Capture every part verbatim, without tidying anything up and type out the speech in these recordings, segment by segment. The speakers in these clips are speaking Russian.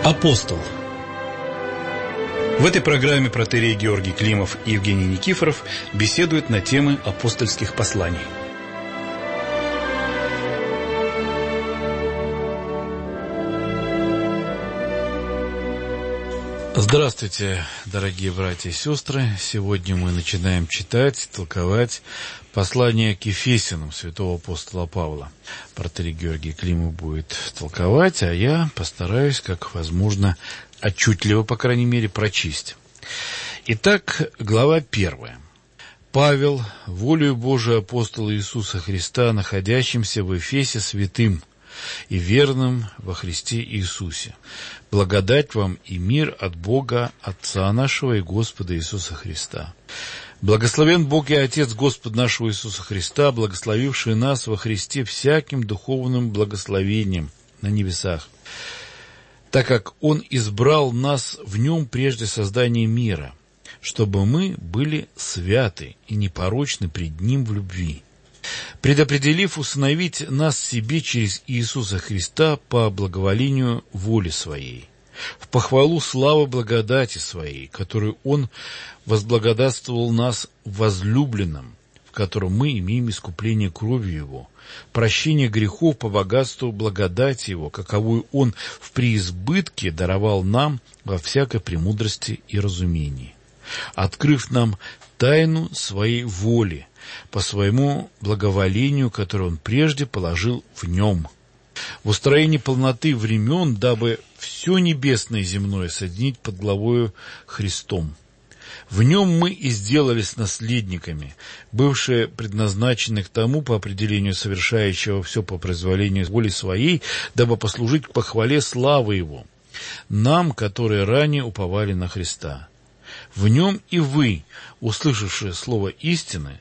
Апостол. В этой программе протоиерей Георгий Климов и Евгений Никифоров беседуют на темы апостольских посланий. Здравствуйте, дорогие братья и сестры. Сегодня мы начинаем читать, толковать послание к Ефесянам святого апостола Павла. Протоиерей Георгий Климов будет толковать, а я постараюсь, как возможно, отчетливо, по крайней мере, прочесть. Итак, глава первая. Павел, волею Божию апостола Иисуса Христа, находящимся в Эфесе святым и верным во Христе Иисусе. Благодать вам и мир от Бога, Отца нашего и Господа Иисуса Христа. Благословен Бог и Отец Господа нашего Иисуса Христа, благословивший нас во Христе всяким духовным благословением на небесах, так как Он избрал нас в Нем прежде создания мира, чтобы мы были святы и непорочны пред Ним в любви, предопределив усыновить нас себе через Иисуса Христа по благоволению воли Своей, в похвалу славы благодати Своей, которую Он возблагодатствовал нас в возлюбленном, в котором мы имеем искупление кровью Его, прощение грехов по богатству благодати Его, каковую Он в преизбытке даровал нам во всякой премудрости и разумении, открыв нам тайну Своей воли, по своему благоволению, которое Он прежде положил в Нем, в устроении полноты времен, дабы все небесное и земное соединить под главою Христом. В Нем мы и сделались наследниками, бывшие предназначены к тому по определению совершающего все по произволению воли Своей, дабы послужить к похвале славы Его, нам, которые ранее уповали на Христа. В Нем и вы, услышавшие слово истины,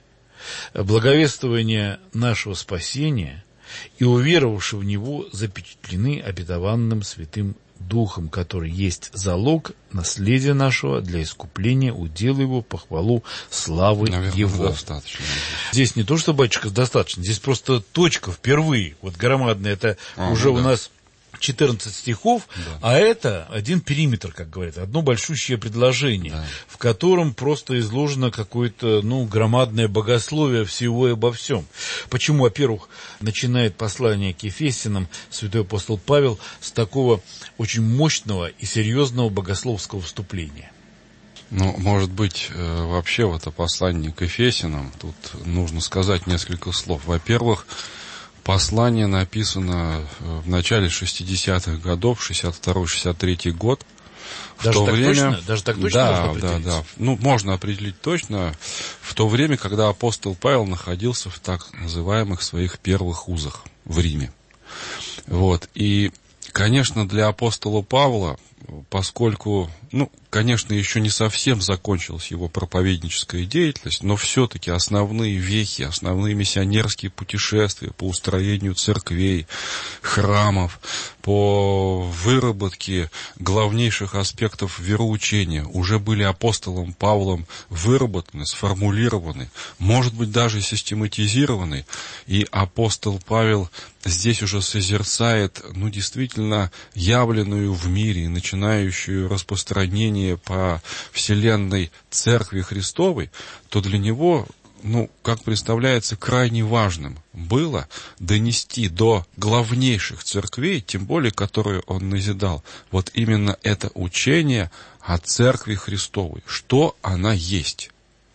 благовествование нашего спасения и уверовавшие в Него, запечатлены обетованным Святым Духом, который есть залог наследия нашего для искупления удела Его, похвалу славы Наверное, Его. Достаточно. Здесь не то, что, батюшка, достаточно, здесь просто точка впервые, вот громадная, это а, уже ну, у да. нас четырнадцать стихов, да. А это один периметр, как говорят, одно большущее предложение, да. В котором просто изложено какое-то, ну, громадное богословие всего и обо всем. Почему, во-первых, начинает послание к Ефесянам святой апостол Павел с такого очень мощного и серьезного богословского вступления? Ну, может быть, вообще в это послание к Ефесянам тут нужно сказать несколько слов. Во-первых, послание написано в начале шестидесятых годов, шестьдесят второй шестьдесят третий год. В Даже то так время, точно? Даже так точно да, можно определить? Да, да. Ну, можно определить точно. В то время, когда апостол Павел находился в так называемых своих первых вузах в Риме. Вот. И, конечно, для апостола Павла, поскольку, ну, конечно, еще не совсем закончилась его проповедническая деятельность, но все-таки основные вехи, основные миссионерские путешествия по устроению церквей, храмов, по выработке главнейших аспектов вероучения уже были апостолом Павлом выработаны, сформулированы, может быть, даже систематизированы, и апостол Павел здесь уже созерцает, ну, действительно явленную в мире, начинающую распространение по вселенной Церкви Христовой, то для него, ну, как представляется, крайне важным было донести до главнейших церквей, тем более, которые он назидал, вот именно это учение о Церкви Христовой, что она есть.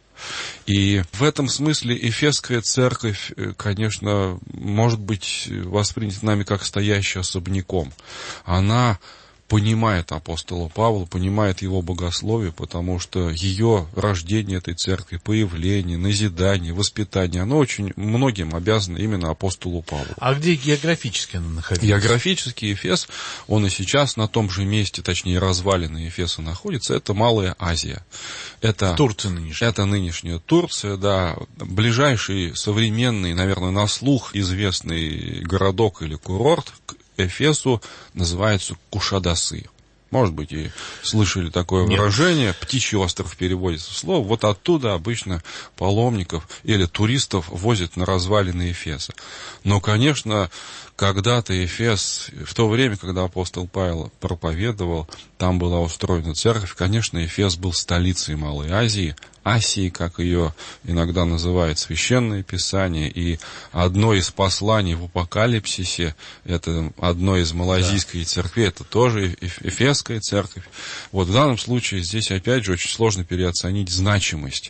И в этом смысле Эфесская церковь, конечно, может быть воспринята нами как стоящая особняком. Она понимает апостола Павла, понимает его богословие, потому что ее рождение этой церкви, появление, назидание, воспитание, оно очень многим обязано именно апостолу Павлу. А где географически она находится? Географически Эфес, он и сейчас на том же месте, точнее развалины Эфеса находится, это Малая Азия. Это Турция нынешняя. Это нынешняя Турция, да. Ближайший современный, наверное, на слух известный городок или курорт к Эфесу называется Кушадасы. Может быть, и слышали такое Нет. выражение, птичий остров переводится в слово. Вот оттуда обычно паломников или туристов возят на развалины Эфеса. Но, конечно, когда-то Эфес, в то время, когда апостол Павел проповедовал, там была устроена церковь, конечно, Эфес был столицей Малой Азии, Асии, как ее иногда называют Священное Писание, и одно из посланий в Апокалипсисе, это одно из малазийской да. церквей, это тоже Эфесская церковь. Вот в данном случае здесь, опять же, очень сложно переоценить значимость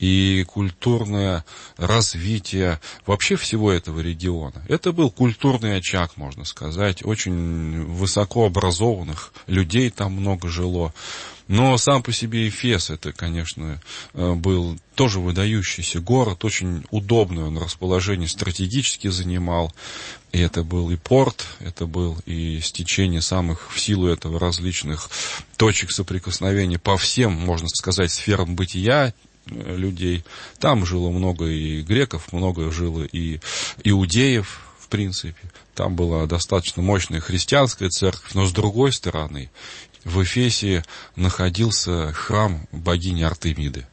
и культурное развитие вообще всего этого региона. Это был культурный очаг, можно сказать, очень высоко образованных людей там много жило. Но сам по себе Эфес, это, конечно, был тоже выдающийся город, очень удобный он расположение стратегически занимал. И это был и порт, это был и стечение самых в силу этого различных точек соприкосновения по всем, можно сказать, сферам бытия людей. Там жило много и греков, много жило и иудеев, в принципе. Там была достаточно мощная христианская церковь, но с другой стороны, в Эфесе находился храм богини Артемиды.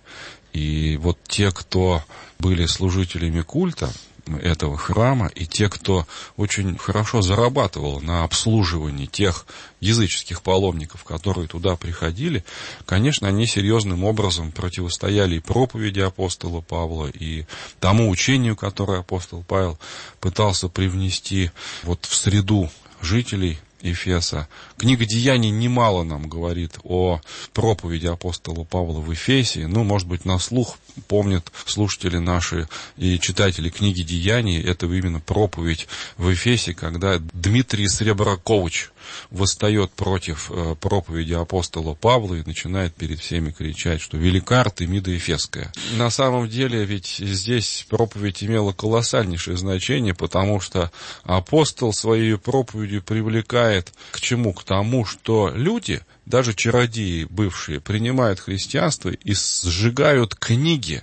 И вот те, кто были служителями культа этого храма, и те, кто очень хорошо зарабатывал на обслуживании тех языческих паломников, которые туда приходили, конечно, они серьезным образом противостояли и проповеди апостола Павла, и тому учению, которое апостол Павел пытался привнести вот в среду жителей Эфеса. Книга Деяний немало нам говорит о проповеди апостола Павла в Эфесе. Ну, может быть, на слух помнят слушатели наши и читатели книги Деяний. Это именно проповедь в Эфесе, когда Дмитрий Сребракович восстает против э, проповеди апостола Павла и начинает перед всеми кричать, что велика Артемида Эфесская. На самом деле, ведь здесь проповедь имела колоссальнейшее значение, потому что апостол своей проповедью привлекает к чему? К тому, что люди, даже чародеи бывшие, принимают христианство и сжигают книги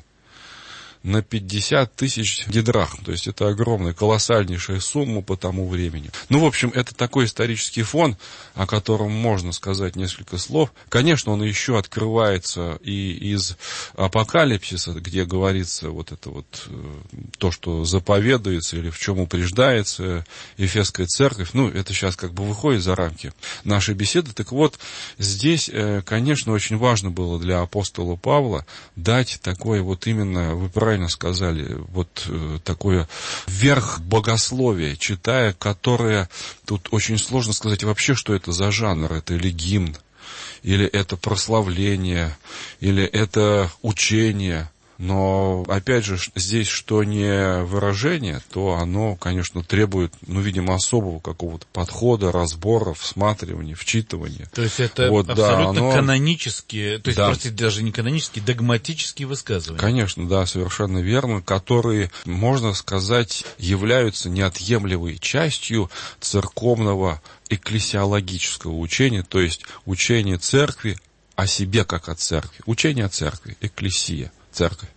на пятьдесят тысяч дидрахм. То есть это огромная, колоссальнейшая сумма по тому времени. Ну, в общем, это такой исторический фон, о котором можно сказать несколько слов. Конечно, он еще открывается и из Апокалипсиса, где говорится вот это вот то, что заповедуется или в чем упреждается Эфесская церковь. Ну, это сейчас как бы выходит за рамки нашей беседы. Так вот, здесь, конечно, очень важно было для апостола Павла дать такое вот именно, вы правильно сказали, вот э, такое верх богословия, читая, которое, тут очень сложно сказать вообще, что это за жанр, это или гимн, или это прославление, или это учение. Но, опять же, здесь что не выражение, то оно, конечно, требует, ну, видимо, особого какого-то подхода, разбора, всматривания, вчитывания. То есть это вот, абсолютно да, оно... канонические, то есть, да. простите, даже не канонические, догматические высказывания. Конечно, да, совершенно верно, которые, можно сказать, являются неотъемлемой частью церковного экклесиологического учения, то есть учения церкви о себе как о церкви, учение о церкви, экклесия. Церковь.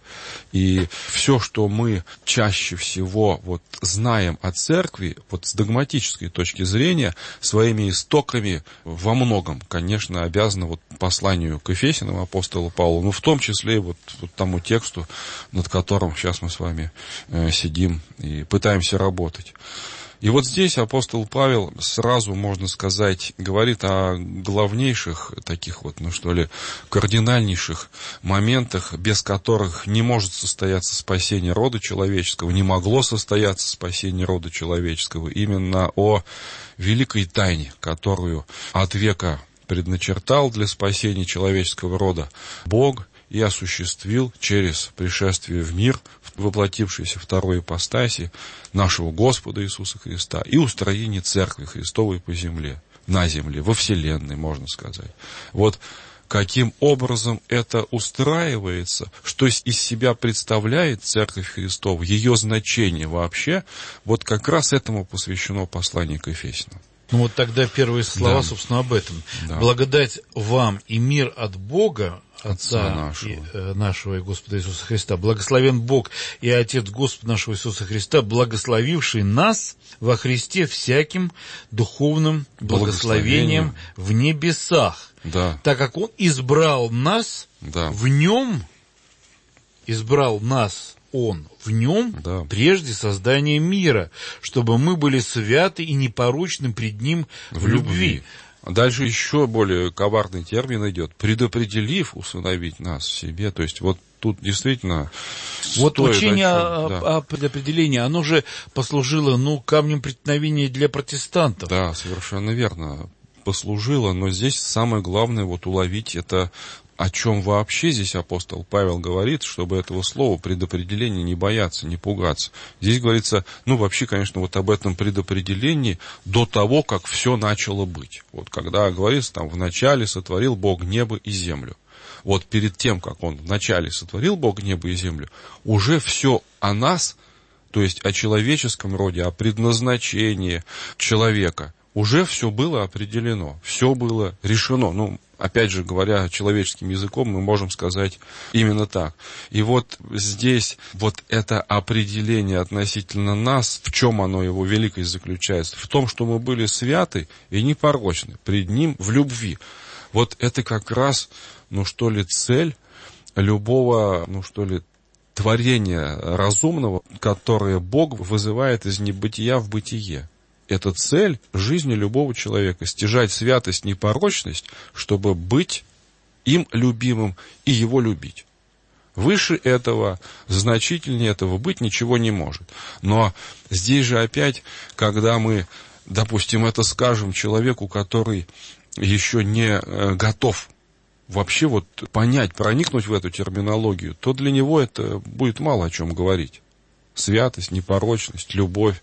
И все, что мы чаще всего вот знаем о церкви, вот с догматической точки зрения, своими истоками во многом, конечно, обязаны вот посланию к Эфесянам апостола Павла, но в том числе и вот, вот тому тексту, над которым сейчас мы с вами э, сидим и пытаемся работать. И вот здесь апостол Павел сразу, можно сказать, говорит о главнейших таких вот, ну что ли, кардинальнейших моментах, без которых не может состояться спасение рода человеческого, не могло состояться спасение рода человеческого, именно о великой тайне, которую от века предначертал для спасения человеческого рода Бог и осуществил через пришествие в мир, воплотившейся второй ипостаси нашего Господа Иисуса Христа и устроение Церкви Христовой по земле, на земле, во вселенной, можно сказать. Вот каким образом это устраивается, что из себя представляет Церковь Христова, ее значение вообще, вот как раз этому посвящено послание к Ефесянам. Ну вот тогда первые слова, да. собственно, об этом. Да. Благодать вам и мир от Бога, Отца нашего. И, э, нашего и Господа Иисуса Христа. Благословен Бог и Отец Господа нашего Иисуса Христа, благословивший нас во Христе всяким духовным благословением в небесах. Да. Так как Он избрал нас, да. в Нем, избрал нас Он в Нем, да. прежде создания мира, чтобы мы были святы и непорочны пред Ним в, в любви. любви. Дальше еще более коварный термин идет, предопределив усыновить нас в себе. То есть вот тут действительно... Вот учение о, да. о предопределении, оно же послужило, ну, камнем преткновения для протестантов. Да, совершенно верно, послужило, но здесь самое главное вот уловить это... О чем вообще здесь апостол Павел говорит, чтобы этого слова предопределения не бояться, не пугаться. Здесь говорится, ну, вообще, конечно, вот об этом предопределении до того, как все начало быть. Вот когда говорится, там, вначале сотворил Бог небо и землю. Вот перед тем, как Он вначале сотворил Бог небо и землю, уже все о нас, то есть о человеческом роде, о предназначении человека, уже все было определено, все было решено. Ну, опять же, говоря человеческим языком, мы можем сказать именно так. И вот здесь вот это определение относительно нас, в чем оно, его великость заключается? В том, что мы были святы и непорочны пред Ним в любви. Вот это как раз, ну что ли, цель любого, ну что ли, творения разумного, которое Бог вызывает из небытия в бытие. Это цель жизни любого человека, стяжать святость, непорочность, чтобы быть им любимым и его любить. Выше этого, значительнее этого быть ничего не может. Но здесь же опять, когда мы, допустим, это скажем человеку, который еще не готов вообще вот понять, проникнуть в эту терминологию, то для него это будет мало о чем говорить. Святость, непорочность, любовь.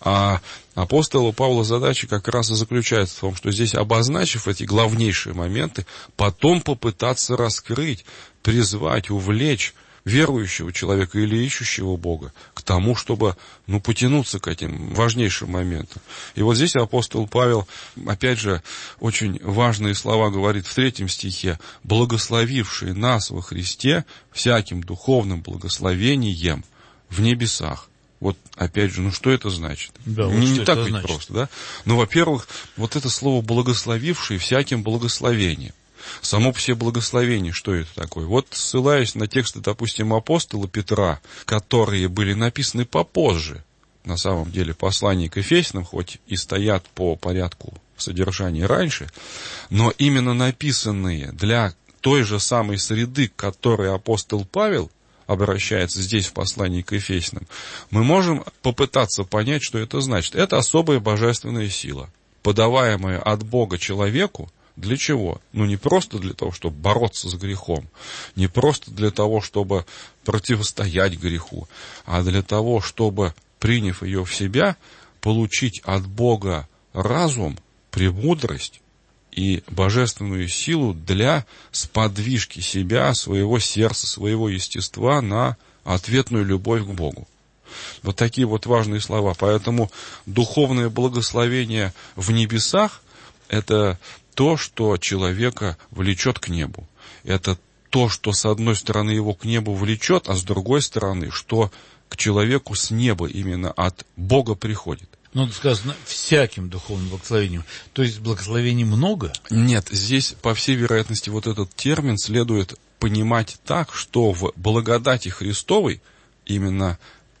А апостола Павла задача как раз и заключается в том, что здесь, обозначив эти главнейшие моменты, потом попытаться раскрыть, призвать, увлечь верующего человека или ищущего Бога к тому, чтобы, ну, потянуться к этим важнейшим моментам. И вот здесь апостол Павел, опять же, очень важные слова говорит в третьем стихе: «Благословивший нас во Христе всяким духовным благословением в небесах». Вот, опять же, ну что это значит? Да, не вот не так ведь значит? просто, да? Ну, во-первых, вот это слово «благословивший» всяким благословением. Само по себе благословение, что это такое? Вот, ссылаясь на тексты, допустим, апостола Петра, которые были написаны попозже, на самом деле, послания к Ефесянам, хоть и стоят по порядку содержания раньше, но именно написанные для той же самой среды, к которой апостол Павел обращается здесь в послании к Ефесянам, мы можем попытаться понять, что это значит. Это особая божественная сила, подаваемая от Бога человеку. Для чего? Ну, не просто для того, чтобы бороться с грехом, не просто для того, чтобы противостоять греху, а для того, чтобы, приняв ее в себя, получить от Бога разум, премудрость и божественную силу для сподвижки себя, своего сердца, своего естества на ответную любовь к Богу. Вот такие вот важные слова. Поэтому духовное благословение в небесах – это то, что человека влечет к небу. Это то, что с одной стороны его к небу влечет, а с другой стороны, что к человеку с неба именно от Бога приходит. Но сказано всяким духовным благословением. То есть благословений много? Нет, здесь, по всей вероятности, вот этот термин следует понимать так, что в благодати Христовой, именно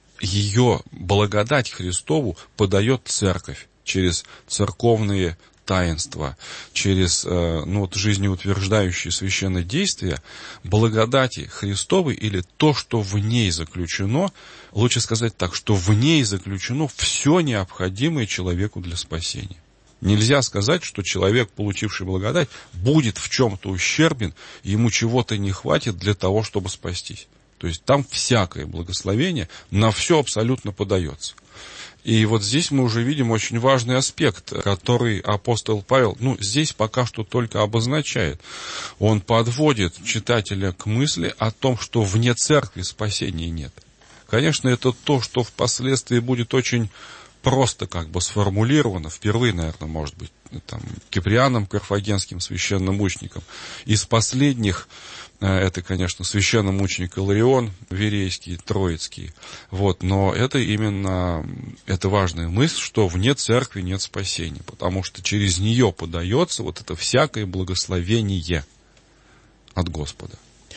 ее благодать Христову подает церковь через церковные таинства, через ну, вот, жизнеутверждающие священные действия, благодати Христовой или то, что в ней заключено, лучше сказать так, что в ней заключено все необходимое человеку для спасения. Нельзя сказать, что человек, получивший благодать, будет в чем-то ущербен, ему чего-то не хватит для того, чтобы спастись. То есть там всякое благословение на все абсолютно подается. И вот здесь мы уже видим очень важный аспект, который апостол Павел, ну, здесь пока что только обозначает. Он подводит читателя к мысли о том, что вне церкви спасения нет. Конечно, это то, что впоследствии будет очень просто как бы сформулировано, впервые, наверное, может быть, там, Киприаном Карфагенским, священномучеником. Из последних, это, конечно, священномученик Иларион Верейский, Троицкий. Вот, но это именно, это важная мысль, что вне церкви нет спасения, потому что через нее подается вот это всякое благословение от Господа.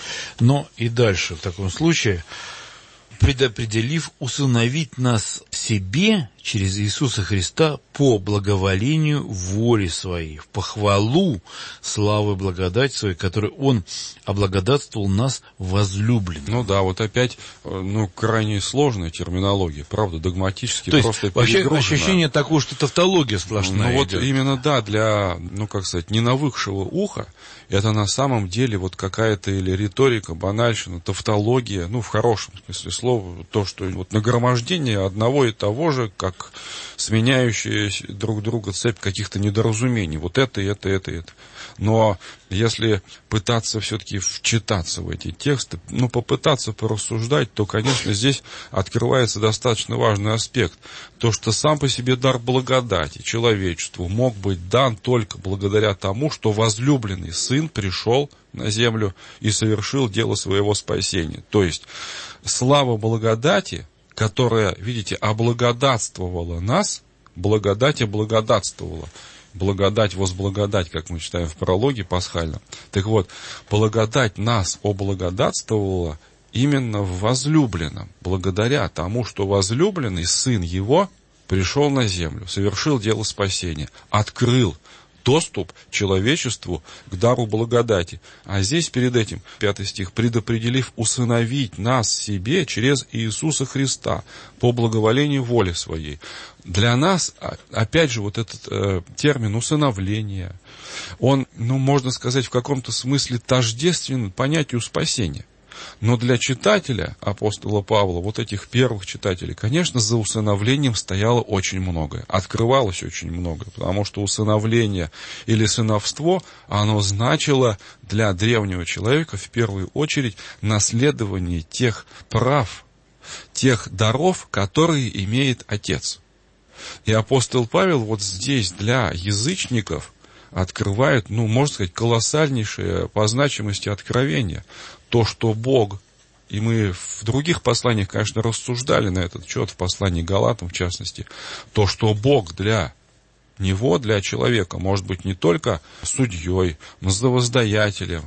Но и дальше, в таком случае, предопределив усыновить нас себе через Иисуса Христа по благоволению воли Своей, в похвалу славы благодати Своей, которой Он облагодатствовал нас возлюбленным. Ну да, вот опять, ну, крайне сложная терминология, правда, догматически То просто есть, вообще перегружена. Ощущение такое, что тавтология сплошная. Ну вот идет. именно, да, для, ну как сказать, ненавыкшего уха, это на самом деле вот какая-то или риторика, банальщина, тавтология, ну в хорошем смысле слова, то, что вот нагромождение одного и того же, как сменяющие друг друга цепь каких-то недоразумений. Вот это, это, это, это. Но если пытаться все-таки вчитаться в эти тексты, ну, попытаться порассуждать, то, конечно, здесь открывается достаточно важный аспект. То, что сам по себе дар благодати человечеству мог быть дан только благодаря тому, что возлюбленный Сын пришел на землю и совершил дело своего спасения. То есть, слава благодати, которая, видите, облагодатствовала нас, благодать облагодатствовала. Благодать, возблагодать, как мы читаем в прологе пасхальном. Так вот, благодать нас облагодатствовала именно в возлюбленном, благодаря тому, что возлюбленный Сын Его пришел на землю, совершил дело спасения, открыл доступ человечеству к дару благодати. А здесь перед этим, пятый стих, предопределив усыновить нас себе через Иисуса Христа по благоволению воли Своей. Для нас, опять же, вот этот э, термин усыновления, он, ну, можно сказать, в каком-то смысле тождествен понятию спасения. Но для читателя, апостола Павла, вот этих первых читателей, конечно, за усыновлением стояло очень многое, открывалось очень многое, потому что усыновление или сыновство, оно значило для древнего человека в первую очередь наследование тех прав, тех даров, которые имеет Отец. И апостол Павел вот здесь для язычников открывает, ну, можно сказать, колоссальнейшее по значимости откровение. То, что Бог, и мы в других посланиях, конечно, рассуждали на этот счет, в послании Галатам, в частности, то, что Бог для него, для человека, может быть не только судьей, но воздаятелем,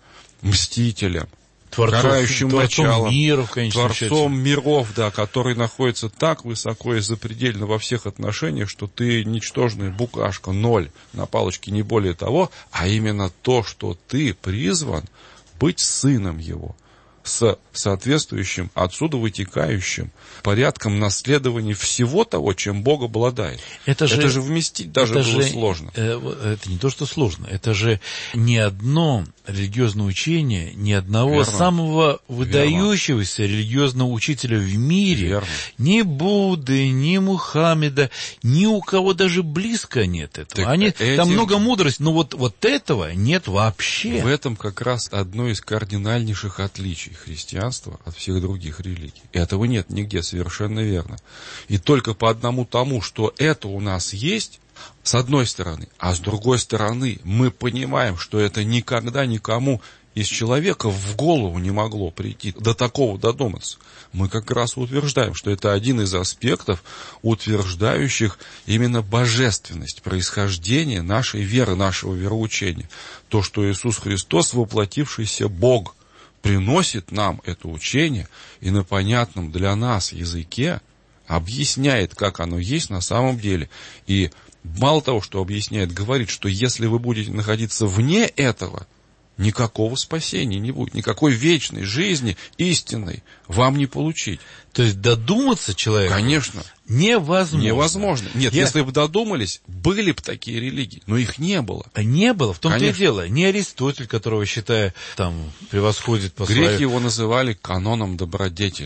мстителем, Творцов, карающим творцом началом, миров, конечно, Творцом миров, да, который находится так высоко и запредельно во всех отношениях, что ты ничтожная букашка, ноль на палочке, не более того, а именно то, что ты призван быть сыном Его, с соответствующим, отсюда вытекающим порядком наследования всего того, чем Бог обладает. Это же, это же вместить даже это было же, сложно. Это не то, что сложно, это же ни одно религиозное учение, ни одного Верно. самого выдающегося Верно. религиозного учителя в мире, Верно. ни Будды, ни Мухаммеда, ни у кого даже близко нет этого. Они, этим... Там много мудрости, но вот, вот этого нет вообще. В этом как раз одно из кардинальнейших отличий христианства от всех других религий. Этого нет нигде, совершенно верно. И только по одному тому, что это у нас есть, с одной стороны, а с другой стороны, мы понимаем, что это никогда никому из человека в голову не могло прийти, до такого додуматься. Мы как раз утверждаем, что это один из аспектов, утверждающих именно божественность происхождения нашей веры, нашего вероучения. То, что Иисус Христос, воплотившийся Бог, приносит нам это учение и на понятном для нас языке объясняет, как оно есть на самом деле. И мало того, что объясняет, говорит, что если вы будете находиться вне этого, никакого спасения не будет, никакой вечной жизни, истинной, вам не получить. То есть додуматься человеку Конечно. невозможно. Невозможно. Нет, Я... если бы додумались, были бы такие религии, но их не было. А не было, в том-то Конечно. и дело. Не Аристотель, которого, считая, там, превосходит по Греки своей... его называли каноном добродетели.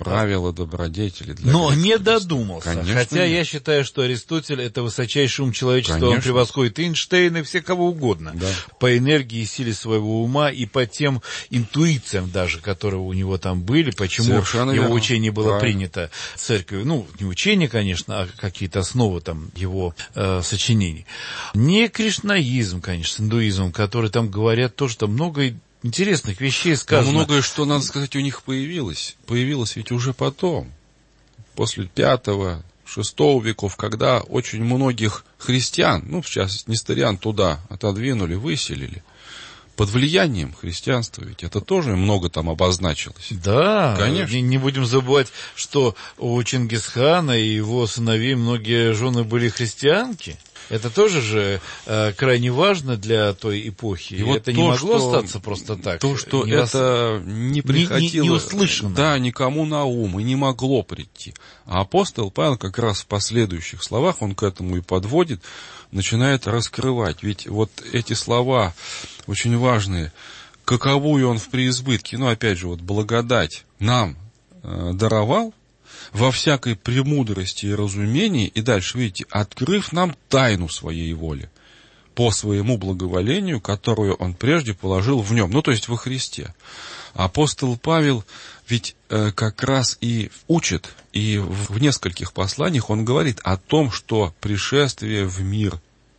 правила добродетели. Для Но не Христа. додумался. Конечно, Хотя нет. я считаю, что Аристотель — это высочайший ум человечества. Конечно. Он превосходит Эйнштейна и все кого угодно. Да. По энергии и силе своего ума и по тем интуициям даже, которые у него там были, почему Совершенно его верно. учение было Правильно. принято церковью. Ну, не учение, конечно, а какие-то основы там его э, сочинений. Не кришнаизм, конечно, с индуизмом, который там говорят тоже, там много интересных вещей сказано. Но многое, что, надо сказать, у них появилось. Появилось ведь уже потом, после пятого, шестого веков, когда очень многих христиан, ну, в частности, несториан, туда отодвинули, выселили. Под влиянием христианства ведь это тоже много там обозначилось. Да, конечно. Не, не будем забывать, что у Чингисхана и его сыновей многие жены были христианки. Это тоже же э, крайне важно для той эпохи. И И вот это то, не могло что, остаться просто так. То, что не это рас... не приходило, не, не, не услышано. Да, никому на ум и не могло прийти. А апостол Павел как раз в последующих словах, он к этому и подводит, начинает раскрывать. Ведь вот эти слова очень важные. Каковую он в преизбытке, ну опять же, вот благодать нам э, даровал, во всякой премудрости и разумении, и дальше, видите, открыв нам тайну своей воли, по своему благоволению, которую он прежде положил в нем, ну, то есть во Христе. Апостол Павел ведь э, как раз и учит, и в, в нескольких посланиях он говорит о том, что пришествие в мир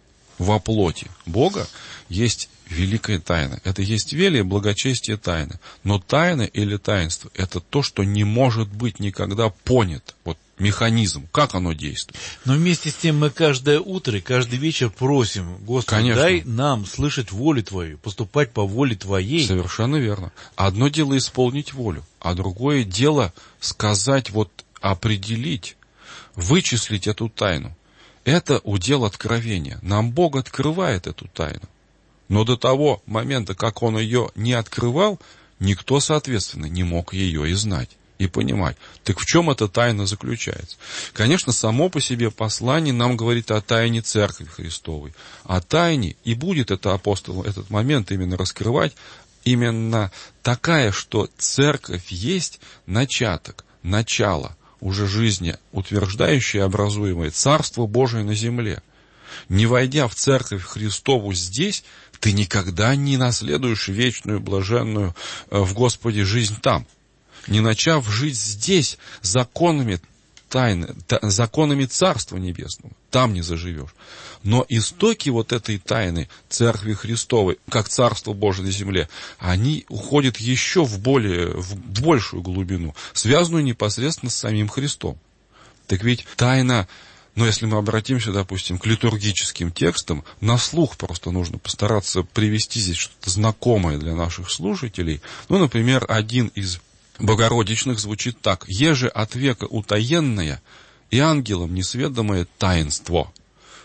во плоти Бога есть великая тайна. Это есть велие, благочестие тайны. Но тайна или таинство — это то, что не может быть никогда понято. Вот механизм, как оно действует. Но вместе с тем мы каждое утро и каждый вечер просим: Господи, Конечно. дай нам слышать волю Твою, поступать по воле Твоей. Совершенно верно. Одно дело исполнить волю, а другое дело сказать, вот определить, вычислить эту тайну. Это удел откровения. Нам Бог открывает эту тайну. Но до того момента, как Он ее не открывал, никто, соответственно, не мог ее и знать, и понимать. Так в чем эта тайна заключается? Конечно, само по себе послание нам говорит о тайне Церкви Христовой. О тайне, и будет это апостол этот момент именно раскрывать, именно такая, что Церковь есть начаток, начало уже жизни, утверждающее, образуемое Царство Божие на земле. Не войдя в Церковь Христову здесь, ты никогда не наследуешь вечную, блаженную в Господе жизнь там. Не начав жить здесь законами тайны, законами Царства Небесного, там не заживешь. Но истоки вот этой тайны Церкви Христовой, как Царство Божие на земле, они уходят еще в, более, в большую глубину, связанную непосредственно с самим Христом. Так ведь тайна... Но если мы обратимся, допустим, к литургическим текстам, на слух просто нужно постараться привести здесь что-то знакомое для наших слушателей. Ну, например, один из богородичных звучит так: «Еже от века утаенное и ангелам несведомое таинство.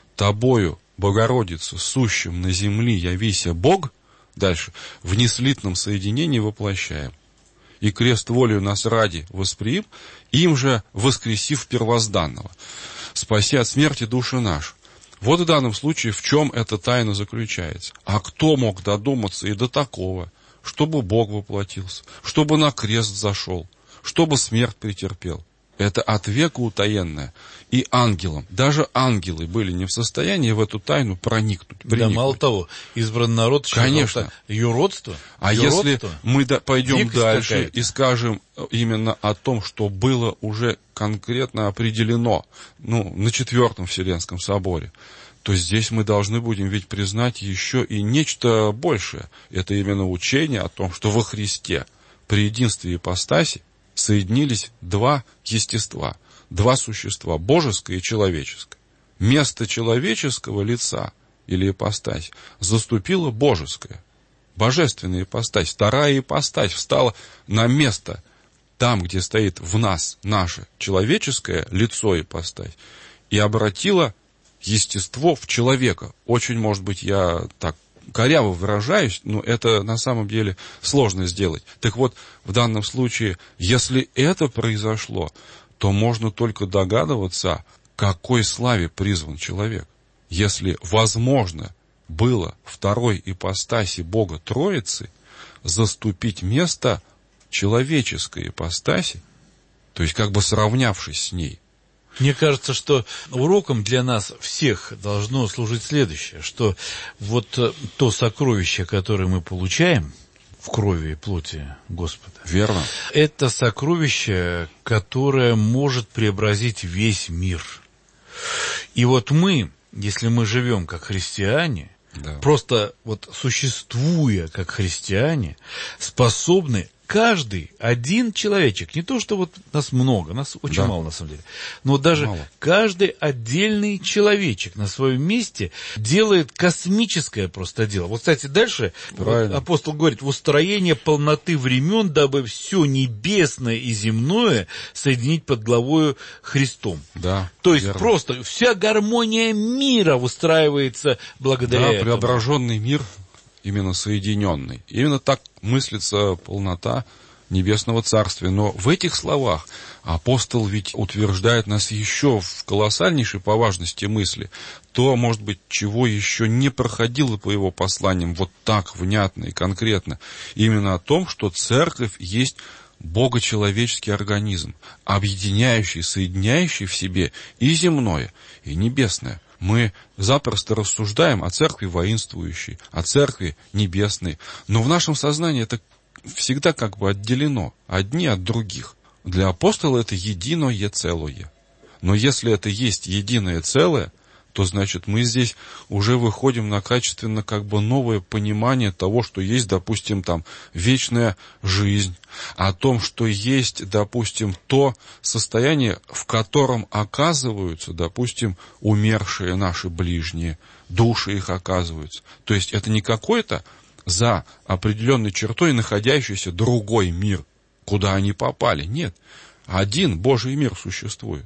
Тобою, Богородица, сущим на земли явися Бог», дальше, «в неслитном соединении воплощаем. И крест волею нас ради восприим, им же воскресив первозданного. Спаси от смерти души наши». Вот в данном случае в чем эта тайна заключается. А кто мог додуматься и до такого, чтобы Бог воплотился, чтобы на крест зашел, чтобы смерть претерпел? Это от века утаенное. И ангелам, даже ангелы были не в состоянии в эту тайну проникнуть. Да, мало того, избранный народ, конечно, юродство. А юродство, если мы да, пойдем дальше какая-то. И скажем именно о том, что было уже конкретно определено, ну, на Четвертом Вселенском соборе, то здесь мы должны будем ведь признать еще и нечто большее. Это именно учение о том, что во Христе при единстве ипостаси соединились два естества, два существа, божеское и человеческое. Место человеческого лица или ипостась заступила божеская, божественная ипостась. Вторая ипостась встала на место там, где стоит в нас наше человеческое лицо ипостась, и обратила естество в человека. Очень, может быть, я так коряво выражаюсь, но это на самом деле сложно сделать. Так вот, в данном случае, если это произошло, то можно только догадываться, какой славе призван человек. Если возможно было второй ипостаси Бога Троицы заступить место человеческой ипостаси, То есть как бы сравнявшись с ней. Мне кажется, что уроком для нас всех должно служить следующее, что вот то сокровище, которое мы получаем в крови и плоти Господа, Верно. это сокровище, которое может преобразить весь мир. И вот мы, если мы живем как христиане, Да. просто вот существуя как христиане, способны каждый один человечек, не то, что вот нас много, нас очень Да. мало на самом деле, но даже Мало. каждый отдельный человечек на своем месте делает космическое просто дело. Вот, кстати, дальше вот апостол говорит: в устроение полноты времен, дабы все небесное и земное соединить под главою Христом. Да, То есть верно. просто вся гармония мира выстраивается благодаря Да, этому. преображенный мир, именно соединенный. Именно так мыслится полнота Небесного Царствия. Но в этих словах апостол ведь утверждает нас еще в колоссальнейшей по важности мысли. То, может быть, чего еще не проходило по его посланиям вот так внятно и конкретно. Именно о том, что Церковь есть богочеловеческий организм, объединяющий, соединяющий в себе и земное, и небесное. Мы запросто рассуждаем о церкви воинствующей, о церкви небесной, но в нашем сознании это всегда как бы отделено, одни от других. Для апостола это единое целое. Но если это есть единое целое, то значит мы здесь уже выходим на качественно как бы новое понимание того, что есть, допустим, там вечная жизнь, о том, что есть, допустим, то состояние, в котором оказываются, допустим, умершие наши ближние, души их оказываются. То есть это не какой-то за определенной чертой находящийся другой мир, куда они попали. Нет, один Божий мир существует.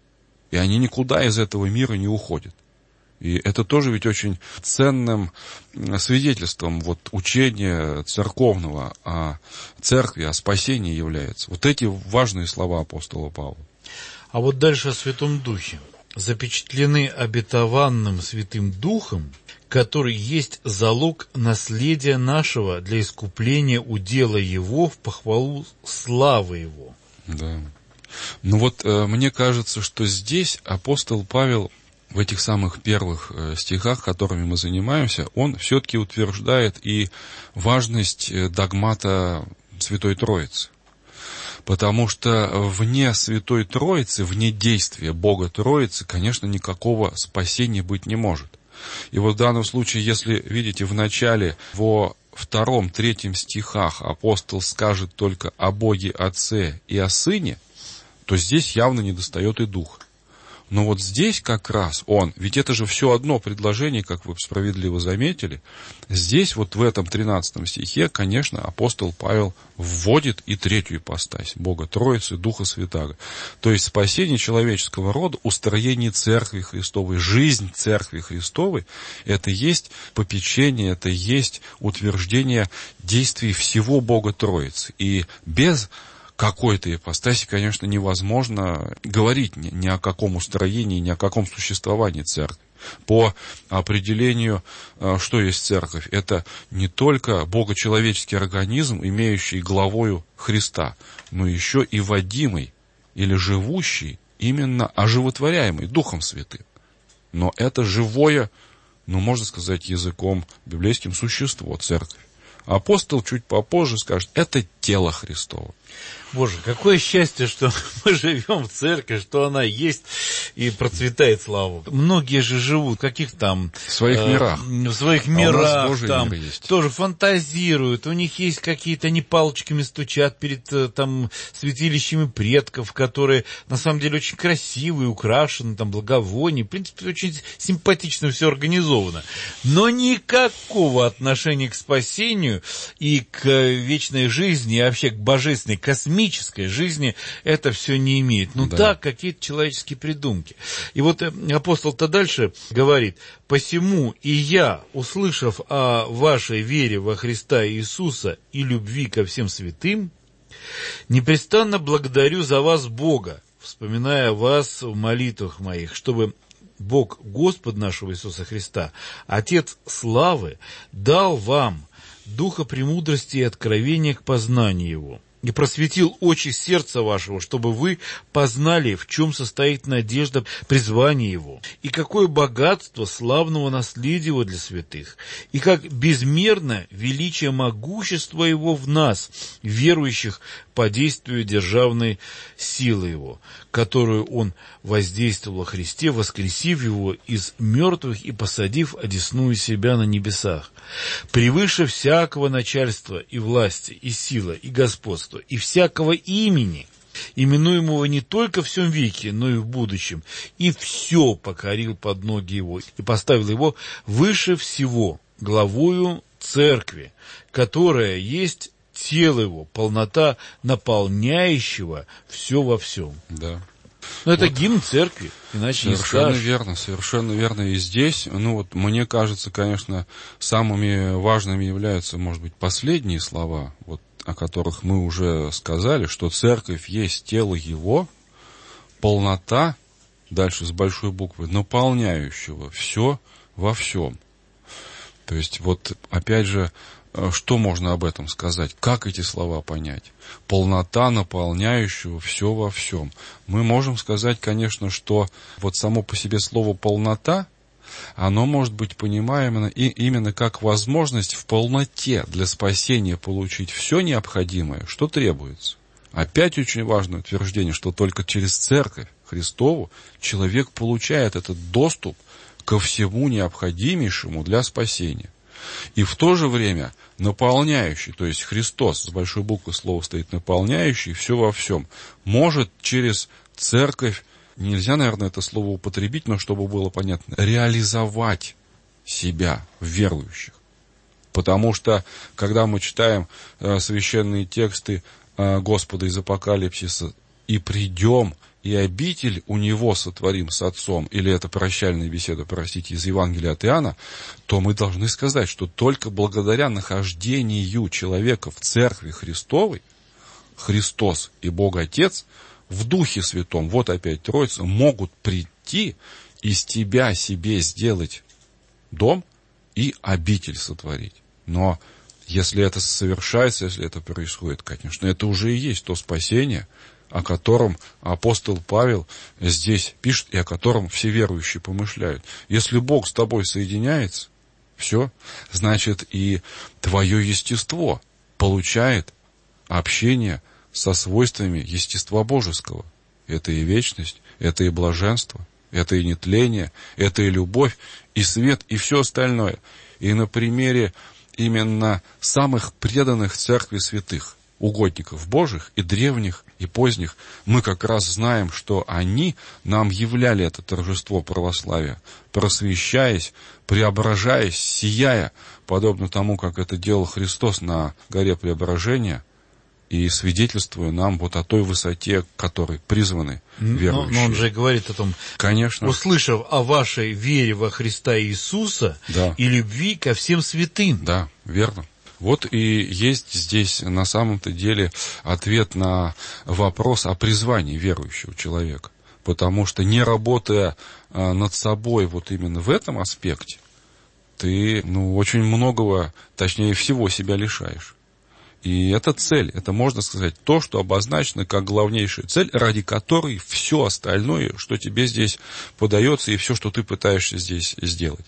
И они никуда из этого мира не уходят. И это тоже ведь очень ценным свидетельством вот, учения церковного о церкви, о спасении является. Вот эти важные слова апостола Павла. А вот дальше о Святом Духе. Запечатлены обетованным Святым Духом, который есть залог наследия нашего для искупления удела Его в похвалу славы Его. Да. Ну вот, э, мне кажется, что здесь апостол Павел в этих самых первых э, стихах, которыми мы занимаемся, он все-таки утверждает и важность э, догмата Святой Троицы. Потому что вне Святой Троицы, вне действия Бога Троицы, конечно, никакого спасения быть не может. И вот в данном случае, если видите, в начале, во втором, третьем стихах апостол скажет только о Боге Отце и о Сыне, то здесь явно недостает и Духа. Но вот здесь как раз он, ведь это же все одно предложение, как вы справедливо заметили, здесь вот в этом тринадцатом стихе, конечно, апостол Павел вводит и третью ипостась, Бога Троицы, Духа Святаго. То есть спасение человеческого рода, устроение Церкви Христовой, жизнь Церкви Христовой, это есть попечение, это есть утверждение действий всего Бога Троицы. И без какой-то ипостаси, конечно, невозможно говорить ни, ни о каком устроении, ни о каком существовании церкви. По определению, что есть церковь, это не только богочеловеческий организм, имеющий главою Христа, но еще и водимый или живущий, именно оживотворяемый Духом Святым. Но это живое, ну, можно сказать, языком библейским, существо церкви. Апостол чуть попозже скажет, это тело Христово. Боже, какое счастье, что мы живем в церкви, что она есть и процветает, слава Богу. Многие же живут в каких там... В своих э, мирах. В своих мирах, а там, мир есть. Тоже фантазируют, у них есть какие-то, они палочками стучат перед там святилищами предков, которые на самом деле очень красивые, украшены, там благовония, в принципе, очень симпатично все организовано. Но никакого отношения к спасению и к вечной жизни, и вообще к божественной, космической жизни это все не имеет. Ну да, да какие-то человеческие придумки. И вот апостол-то дальше говорит: «Посему и я, услышав о вашей вере во Христа Иисуса и любви ко всем святым, непрестанно благодарю за вас Бога, вспоминая вас в молитвах моих, чтобы Бог Господа нашего Иисуса Христа, Отец славы, дал вам духа премудрости и откровения к познанию Его, и просветил очи сердца вашего, чтобы вы познали, в чем состоит надежда призвания его, и какое богатство славного наследия его для святых, и как безмерно величие могущества его в нас, верующих по действию державной силы его, которую он воздействовал во Христе, воскресив его из мертвых и посадив одесную себя на небесах, превыше всякого начальства и власти, и силы, и господства, и всякого имени, именуемого не только в всем веке, но и в будущем, и все покорил под ноги его, и поставил его выше всего, главою церкви, которая есть тело его, полнота наполняющего все во всем. Да. Но это вот гимн церкви, иначе не скажешь. Совершенно верно, совершенно верно. И здесь, ну вот, мне кажется, конечно, самыми важными являются, может быть, последние слова, вот, о которых мы уже сказали, что церковь есть тело его, полнота, дальше с большой буквы, наполняющего все во всем. То есть, вот, опять же, что можно об этом сказать? Как эти слова понять? Полнота наполняющего все во всем. Мы можем сказать, конечно, что вот само по себе слово «полнота», оно может быть понимаемо и именно как возможность в полноте для спасения получить все необходимое, что требуется. Опять очень важное утверждение, что только через Церковь Христову человек получает этот доступ ко всему необходимейшему для спасения. И в то же время наполняющий, то есть Христос, с большой буквы слова стоит наполняющий, все во всем, может через Церковь, нельзя, наверное, это слово употребить, но чтобы было понятно, реализовать себя в верующих. Потому что, когда мы читаем э, священные тексты э, Господа из Апокалипсиса, «И придем, и обитель у него сотворим с Отцом», или это прощальная беседа, простите, из Евангелия от Иоанна, то мы должны сказать, что только благодаря нахождению человека в Церкви Христовой, Христос и Бог Отец в Духе Святом, вот опять Троица, могут прийти из тебя себе сделать дом и обитель сотворить. Но если это совершается, если это происходит, конечно, это уже и есть то спасение, о котором апостол Павел здесь пишет и о котором все верующие помышляют. Если Бог с тобой соединяется, все, значит и твое естество получает общение со свойствами естества божеского. Это и вечность, это и блаженство, это и нетление, это и любовь, и свет, и все остальное. И на примере именно самых преданных Церкви святых, угодников Божьих, и древних, и поздних, мы как раз знаем, что они нам являли это торжество православия, просвещаясь, преображаясь, сияя, подобно тому, как это делал Христос на горе Преображения, и свидетельствуя нам вот о той высоте, к которой призваны верующие. Но, но он же говорит о том, конечно, услышав о вашей вере во Христа Иисуса, да, и любви ко всем святым. Да, верно. Вот и есть здесь на самом-то деле ответ на вопрос о призвании верующего человека. Потому что не работая а, над собой вот именно в этом аспекте, ты ну, очень многого, точнее всего себя лишаешь. И это цель, это, можно сказать, то, что обозначено как главнейшая цель, ради которой все остальное, что тебе здесь подается, и все, что ты пытаешься здесь сделать.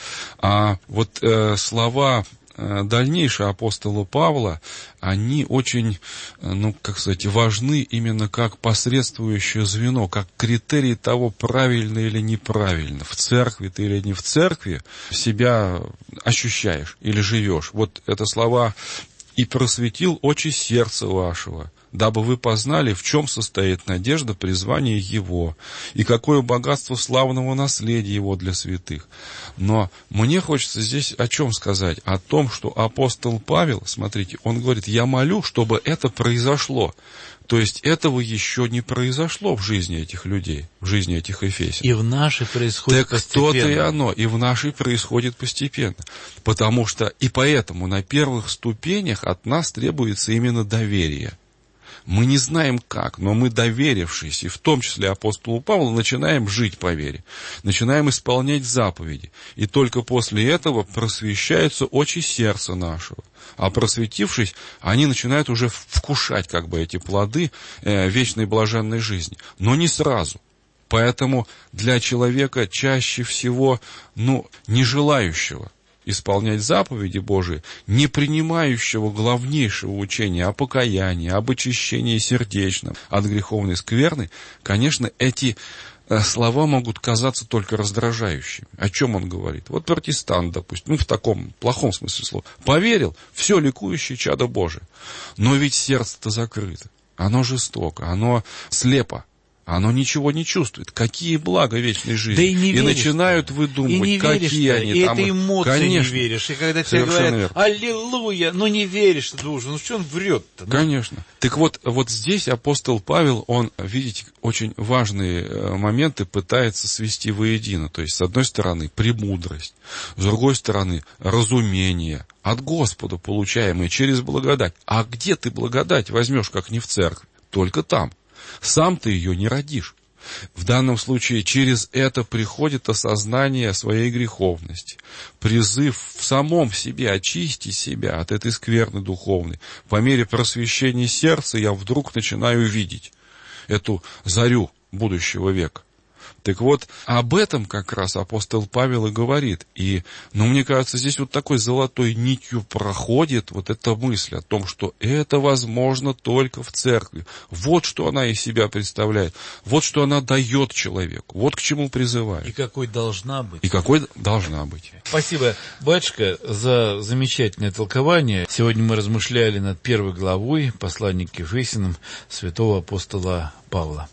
А вот э, слова дальнейшие апостола Павла, они очень, ну, как сказать, важны именно как посредствующее звено, как критерий того, правильно или неправильно, в церкви ты или не в церкви, себя ощущаешь или живешь. Вот это слова «и просветил очи сердца вашего, дабы вы познали, в чем состоит надежда призвания Его, и какое богатство славного наследия Его для святых». Но мне хочется здесь о чем сказать? О том, что апостол Павел, смотрите, он говорит, я молю, чтобы это произошло. То есть этого еще не произошло в жизни этих людей, в жизни этих ефесян. И в нашей происходит так постепенно. То-то и оно, и в нашей происходит постепенно. Потому что и поэтому на первых ступенях от нас требуется именно доверие. Мы не знаем как, но мы, доверившись, и в том числе апостолу Павлу, начинаем жить по вере, начинаем исполнять заповеди. И только после этого просвещаются очи сердца нашего. А просветившись, они начинают уже вкушать как бы эти плоды э, вечной блаженной жизни. Но не сразу. Поэтому для человека чаще всего, ну, не желающего исполнять заповеди Божии, не принимающего главнейшего учения о покаянии, об очищении сердечном от греховной скверны, конечно, эти слова могут казаться только раздражающими. О чем он говорит? Вот протестант, допустим, ну, в таком плохом смысле слова. Поверил, все ликующее чадо Божие. Но ведь сердце-то закрыто. Оно жестоко, оно слепо. Оно ничего не чувствует. Какие блага вечной жизни. Да и не и веришь, начинают выдумывать, и не какие веришь, они и там. это эмоции Конечно. Не веришь. И когда тебе говорят, верно. Аллилуйя, ну не веришь, ты должен. Ну что он врет-то? Ну? Конечно. Так вот, вот здесь апостол Павел, он, видите, очень важные моменты пытается свести воедино. То есть, с одной стороны, премудрость, с другой стороны, разумение, от Господа получаемое через благодать. А где ты благодать возьмешь, как не в церкви? Только там. Сам ты ее не родишь. В данном случае через это приходит осознание своей греховности, призыв в самом себе очистить себя от этой скверны духовной. По мере просвещения сердца я вдруг начинаю видеть эту зарю будущего века. Так вот, об этом как раз апостол Павел и говорит. И, ну, мне кажется, здесь вот такой золотой нитью проходит вот эта мысль о том, что это возможно только в церкви. Вот что она из себя представляет. Вот что она дает человеку. Вот к чему призывает. И какой должна быть. И какой должна быть. Спасибо, батюшка, за замечательное толкование. Сегодня мы размышляли над первой главой послания к Ефесянам святого апостола Павла.